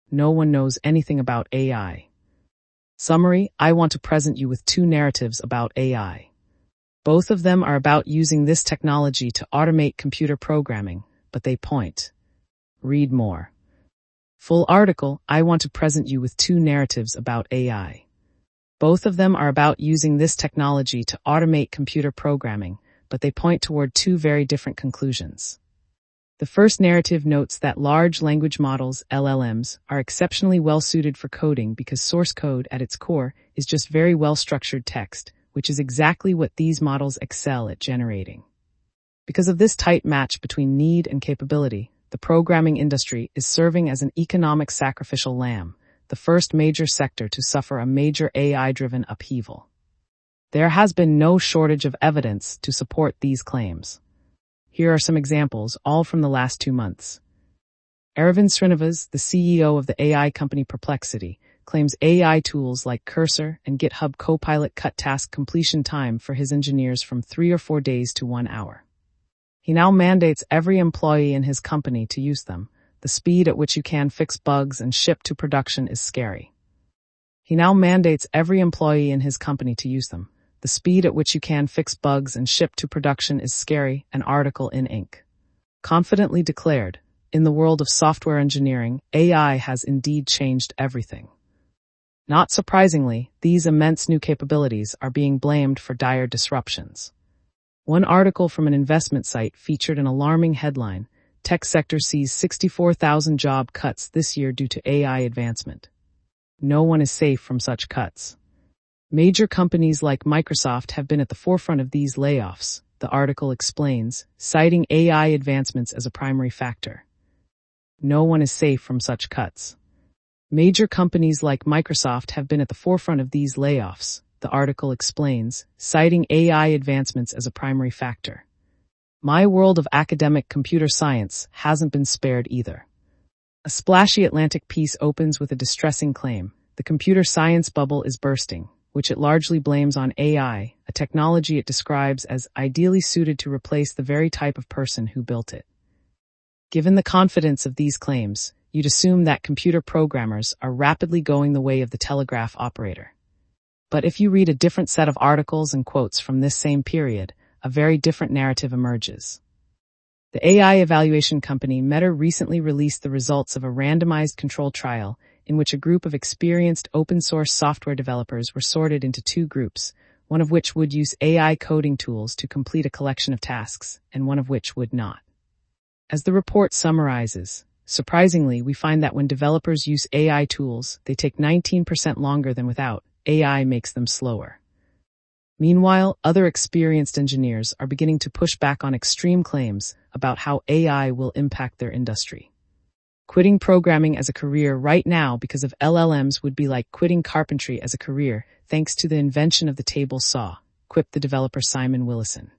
No one knows anything about AI. Summary, I want to present you with two narratives about AI. Both of them are about using this technology to automate computer programming, but they point. Read more. Full article, I want to present you with two narratives about AI. Both of them are about using this technology to automate computer programming, but they point toward two very different conclusions. The first narrative notes that large language models, LLMs, are exceptionally well suited for coding because source code at its core is just very well-structured text, which is exactly what these models excel at generating. Because of this tight match between need and capability, the programming industry is serving as an economic sacrificial lamb, the first major sector to suffer a major AI-driven upheaval. There has been no shortage of evidence to support these claims. Here are some examples, all from the last 2 months. Aravind Srinivas, the CEO of the AI company Perplexity, claims AI tools like Cursor and GitHub Copilot cut task completion time for his engineers from 3 or 4 days to 1 hour. He now mandates every employee in his company to use them. The speed at which you can fix bugs and ship to production is scary. He now mandates every employee in his company to use them. The speed at which you can fix bugs and ship to production is scary, an article in Inc. Confidently declared, in the world of software engineering, AI has indeed changed everything. Not surprisingly, these immense new capabilities are being blamed for dire disruptions. One article from an investment site featured an alarming headline, Tech sector sees 64,000 job cuts this year due to AI advancement. No one is safe from such cuts. Major companies like Microsoft have been at the forefront of these layoffs, the article explains, citing AI advancements as a primary factor. No one is safe from such cuts. Major companies like Microsoft have been at the forefront of these layoffs, the article explains, citing AI advancements as a primary factor. My world of academic computer science hasn't been spared either. A splashy Atlantic piece opens with a distressing claim. The computer science bubble is bursting, which it largely blames on AI, a technology it describes as ideally suited to replace the very type of person who built it. Given the confidence of these claims, you'd assume that computer programmers are rapidly going the way of the telegraph operator. But if you read a different set of articles and quotes from this same period, a very different narrative emerges. The AI evaluation company Meta recently released the results of a randomized control trial in which a group of experienced open-source software developers were sorted into 2 groups, one of which would use AI coding tools to complete a collection of tasks, and one of which would not. As the report summarizes, surprisingly, we find that when developers use AI tools, they take 19% longer than without. AI makes them slower. Meanwhile, other experienced engineers are beginning to push back on extreme claims about how AI will impact their industry. Quitting programming as a career right now because of LLMs would be like quitting carpentry as a career thanks to the invention of the table saw, quipped the developer Simon Willison.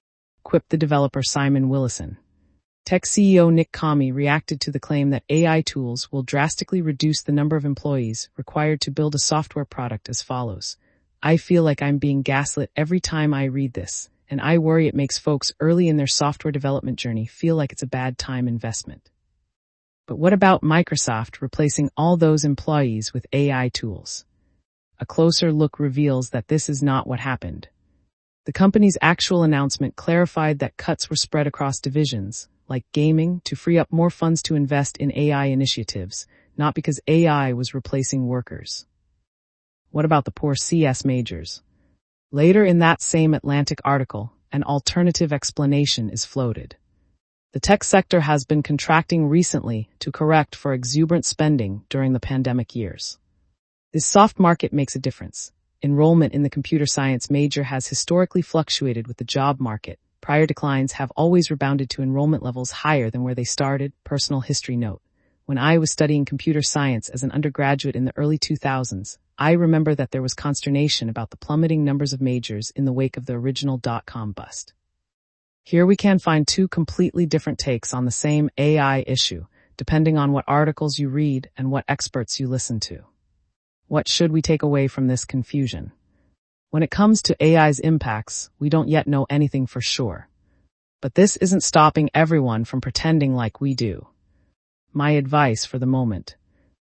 Tech CEO Nick Kami reacted to the claim that AI tools will drastically reduce the number of employees required to build a software product as follows. I feel like I'm being gaslit every time I read this, and I worry it makes folks early in their software development journey feel like it's a bad time investment. But what about Microsoft replacing all those employees with AI tools? A closer look reveals that this is not what happened. The company's actual announcement clarified that cuts were spread across divisions, like gaming, to free up more funds to invest in AI initiatives, not because AI was replacing workers. What about the poor CS majors? Later in that same Atlantic article, an alternative explanation is floated. The tech sector has been contracting recently to correct for exuberant spending during the pandemic years. This soft market makes a difference. Enrollment in the computer science major has historically fluctuated with the job market. Prior declines have always rebounded to enrollment levels higher than where they started. Personal history note. When I was studying computer science as an undergraduate in the early 2000s, I remember that there was consternation about the plummeting numbers of majors in the wake of the original dot-com bust. Here we can find 2 completely different takes on the same AI issue, depending on what articles you read and what experts you listen to. What should we take away from this confusion? When it comes to AI's impacts, we don't yet know anything for sure. But this isn't stopping everyone from pretending like we do. My advice for the moment.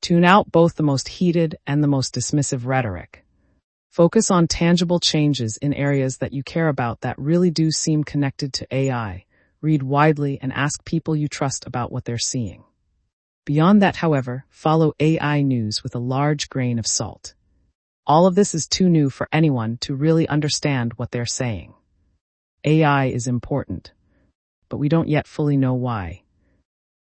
Tune out both the most heated and the most dismissive rhetoric. Focus on tangible changes in areas that you care about that really do seem connected to AI. Read widely and ask people you trust about what they're seeing. Beyond that, however, follow AI news with a large grain of salt. All of this is too new for anyone to really understand what they're saying. AI is important, but we don't yet fully know why.